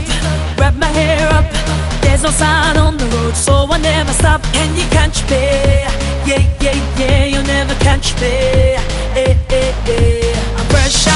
wrap my hair up. There's no sign on the road, so I never stop. Can you catch me? Yeah, yeah, yeah, you'll never catch me. I'm fresh